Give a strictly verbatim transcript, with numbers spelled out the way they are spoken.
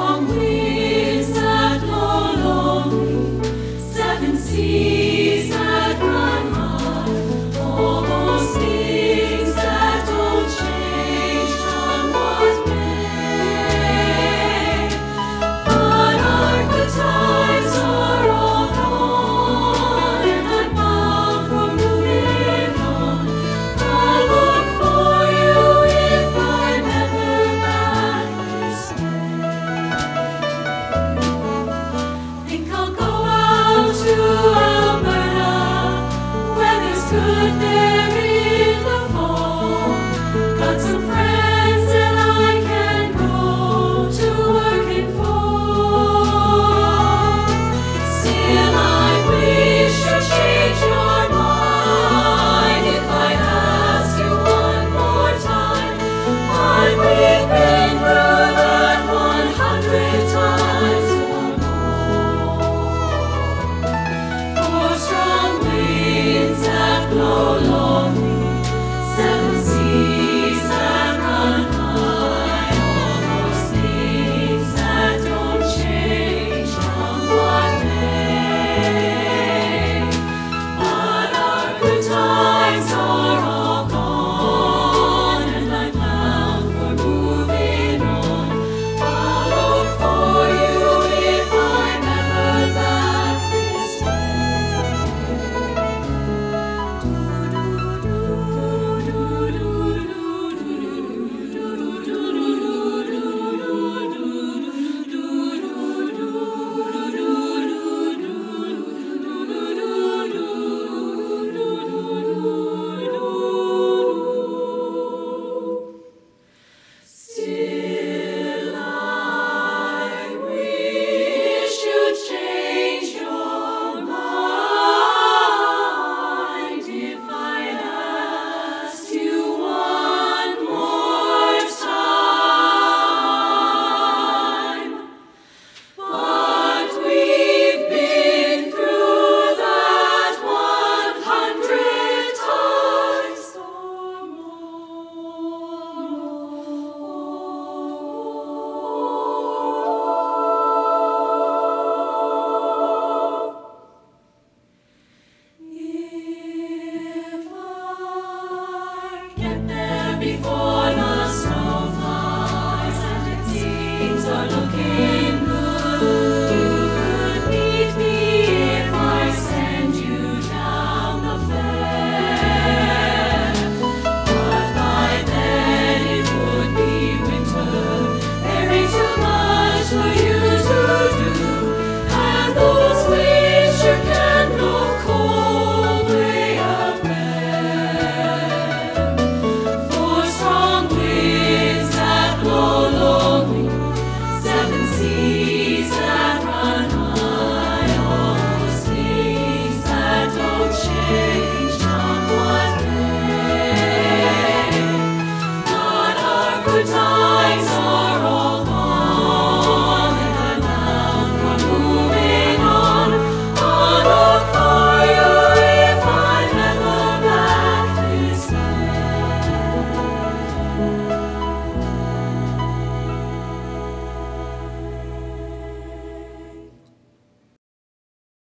strong winds that blow lonely, seven seas that run high, all those things that don't change come what may. But our good times are all gone, and I'm bound for moving on. I'll look for you if I'm ever back this way. Think I'll go out to Alberta, weather's good there in the fall. Got some friends that I can go to working for. Still I wish to change your mind if I ask you one more time. But we've been through that one hundred times or more. For strong winds that blow lonely, seven seas that run high, all those things that don't change come what may. But our good times are all gone, and I'm bound for moving on. I'll look for you if I'm ever back this Still I wish you'd change your mind if I'd asked you one more time. But we've been through that one hundred times or more. If I get there before the snow flies and it seems are looking